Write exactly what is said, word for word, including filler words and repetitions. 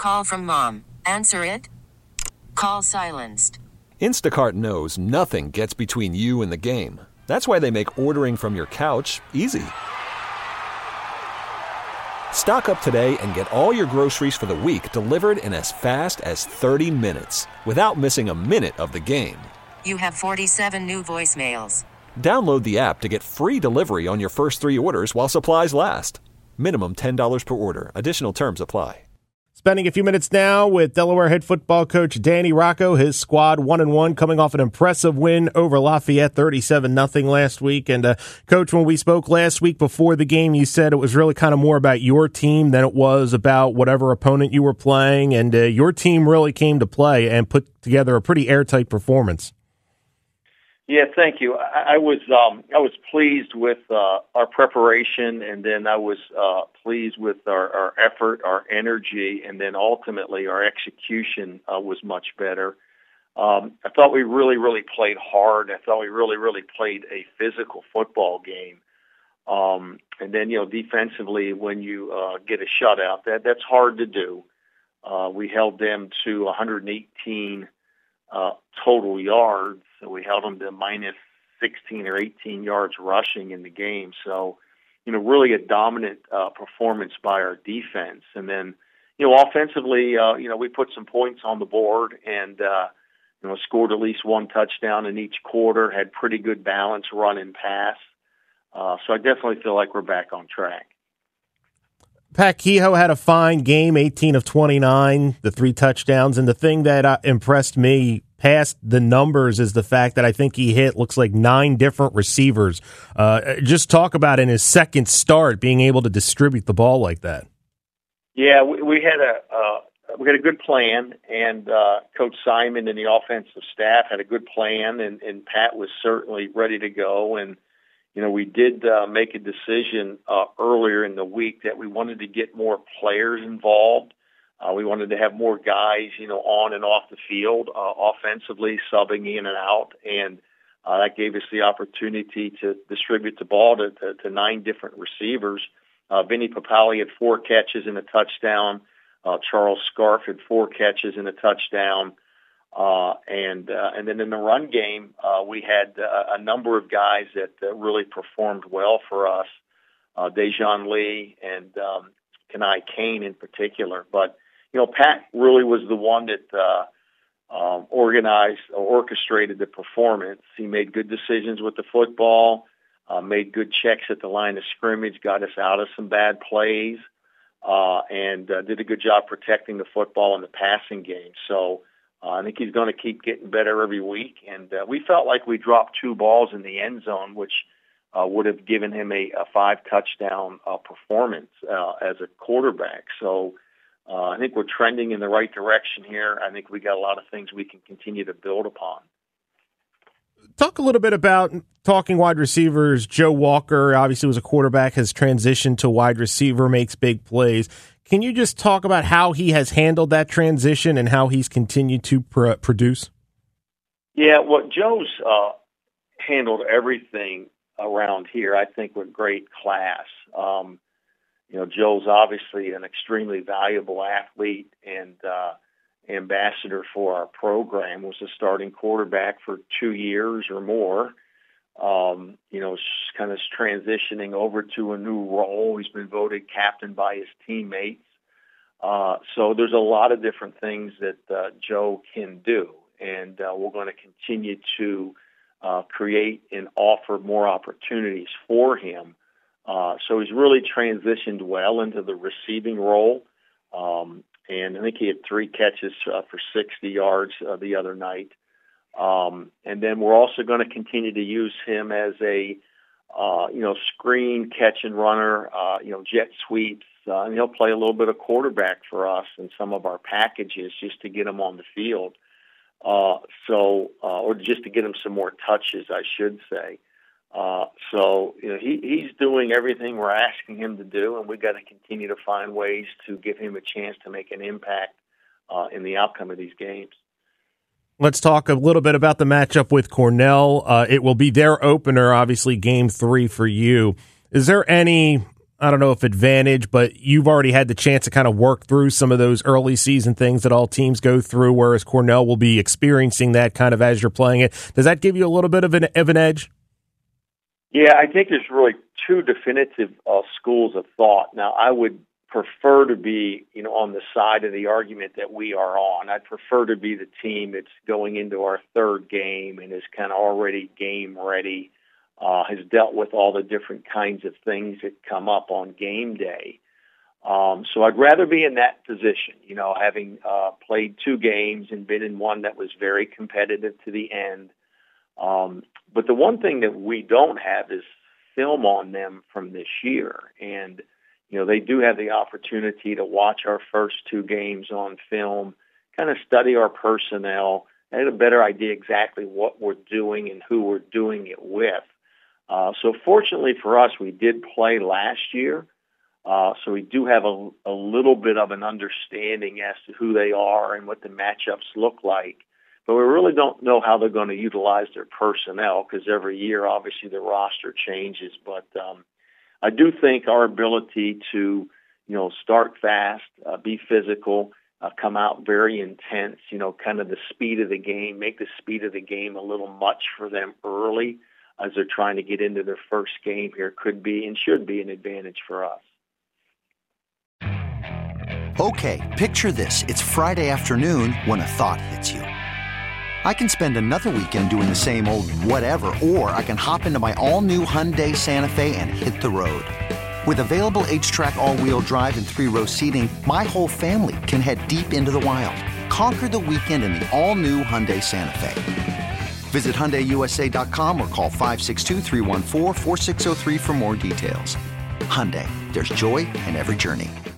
Call from mom. Answer it. Call silenced. Instacart knows nothing gets between you and the game. That's why they make ordering from your couch easy. Stock up today and get all your groceries for the week delivered in as fast as thirty minutes without missing a minute of the game. You have forty-seven new voicemails. Download the app to get free delivery on your first three orders while supplies last. Minimum ten dollars per order. Additional terms apply. Spending a few minutes now with Delaware head football coach Danny Rocco. His squad one and one, coming off an impressive win over Lafayette, thirty-seven nothing last week. And uh, coach, when we spoke last week before the game, you said it was really kind of more about your team than it was about whatever opponent you were playing. And uh, your team really came to play and put together a pretty airtight performance. Yeah, thank you. I, I was um, I was pleased with uh, our preparation, and then I was uh, pleased with our, our effort, our energy, and then ultimately our execution uh, was much better. Um, I thought we really, really played hard. I thought we really, really played a physical football game. Um, and then, you know, defensively, when you uh, get a shutout, that that's hard to do. Uh, we held them to one hundred eighteen uh, total yards. So we held them to minus sixteen or eighteen yards rushing in the game. So, you know, really a dominant uh, performance by our defense. And then, you know, offensively, uh, you know, we put some points on the board and, uh, you know, scored at least one touchdown in each quarter, had pretty good balance, run and pass. Uh, so I definitely feel like we're back on track. Pat Kehoe had a fine game, eighteen of twenty-nine, the three touchdowns. And the thing that uh, impressed me past the numbers is the fact that I think he hit, looks like, nine different receivers. Uh, just talk about in his second start being able to distribute the ball like that. Yeah, we, we had a uh, we had a good plan, and uh, Coach Simon and the offensive staff had a good plan, and, and Pat was certainly ready to go. And you know, we did uh, make a decision uh, earlier in the week that we wanted to get more players involved. Uh, we wanted to have more guys, you know, on and off the field, uh, offensively, subbing in and out, and uh, that gave us the opportunity to distribute the ball to, to, to nine different receivers. Uh, Vinny Papali had four catches and a touchdown. Uh, Charles Scarf had four catches and a touchdown. Uh, and uh, and then in the run game, uh, we had uh, a number of guys that uh, really performed well for us, uh, Dejon Lee and um, Kenai Kane in particular. But, you know, Pat really was the one that uh, um, organized or orchestrated the performance. He made good decisions with the football, uh, made good checks at the line of scrimmage, got us out of some bad plays, uh, and uh, did a good job protecting the football in the passing game. So, Uh, I think he's going to keep getting better every week. And uh, we felt like we dropped two balls in the end zone, which uh, would have given him a, a five-touchdown uh, performance uh, as a quarterback. So uh, I think we're trending in the right direction here. I think we got a lot of things we can continue to build upon. Talk a little bit about talking wide receivers. Joe Walker, obviously, was a quarterback, has transitioned to wide receiver, makes big plays. Can you just talk about how he has handled that transition and how he's continued to pr- produce? Yeah, well, Joe's uh, handled everything around here, I think, with great class. Um, you know, Joe's obviously an extremely valuable athlete and uh, ambassador for our program, was a starting quarterback for two years or more. Um, you know, kind of transitioning over to a new role. He's been voted captain by his teammates. Uh, so there's a lot of different things that uh, Joe can do, and uh, we're going to continue to uh, create and offer more opportunities for him. Uh, so he's really transitioned well into the receiving role, um, and I think he had three catches uh, for sixty yards uh, the other night. Um, and then we're also going to continue to use him as a, uh, you know, screen catch and runner, uh, you know, jet sweeps, uh, and he'll play a little bit of quarterback for us in some of our packages just to get him on the field. Uh, so, uh, or just to get him some more touches, I should say. Uh, so, you know, he, he's doing everything we're asking him to do, and we've got to continue to find ways to give him a chance to make an impact, uh, in the outcome of these games. Let's talk a little bit about the matchup with Cornell. Uh, it will be their opener, obviously, game three for you. Is there any, I don't know if advantage, but you've already had the chance to kind of work through some of those early season things that all teams go through, whereas Cornell will be experiencing that kind of as you're playing it. Does that give you a little bit of an, of an edge? Yeah, I think there's really two definitive uh, schools of thought. Now, I would prefer to be, you know, on the side of the argument that we are on. I'd prefer to be the team that's going into our third game and is kind of already game ready, uh, has dealt with all the different kinds of things that come up on game day. Um, so I'd rather be in that position, you know, having uh, played two games and been in one that was very competitive to the end. Um, but the one thing that we don't have is film on them from this year. And, you know, they do have the opportunity to watch our first two games on film, kind of study our personnel, and get a better idea exactly what we're doing and who we're doing it with. Uh, so fortunately for us, we did play last year. Uh, so we do have a, a little bit of an understanding as to who they are and what the matchups look like. But we really don't know how they're going to utilize their personnel because every year, obviously, the roster changes. But um, I do think our ability to, you know, start fast, uh, be physical, uh, come out very intense, you know, kind of the speed of the game, make the speed of the game a little much for them early as they're trying to get into their first game here could be and should be an advantage for us. Okay, picture this. It's Friday afternoon when a thought hits you. I can spend another weekend doing the same old whatever, or I can hop into my all-new Hyundai Santa Fe and hit the road. With available H-Track all-wheel drive and three-row seating, my whole family can head deep into the wild. Conquer the weekend in the all-new Hyundai Santa Fe. Visit Hyundai U S A dot com or call five six two, three one four, four six zero three for more details. Hyundai, there's joy in every journey.